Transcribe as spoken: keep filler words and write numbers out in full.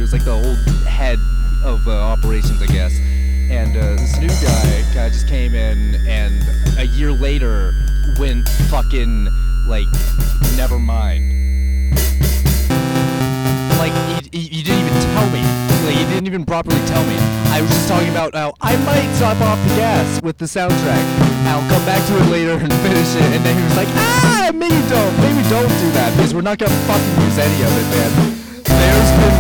was like the old head of uh, operations, I guess. And uh, this new guy kind of just came in, and a year later went fucking like, never mind. Like, he, he, he didn't even tell me. Like, he didn't even properly tell me. I was just talking about how I might drop off the gas with the soundtrack. I'll come back to it later and finish it. And then he was like, ah, maybe don't. Maybe don't do that, because we're not gonna fucking use any of it, man. There's been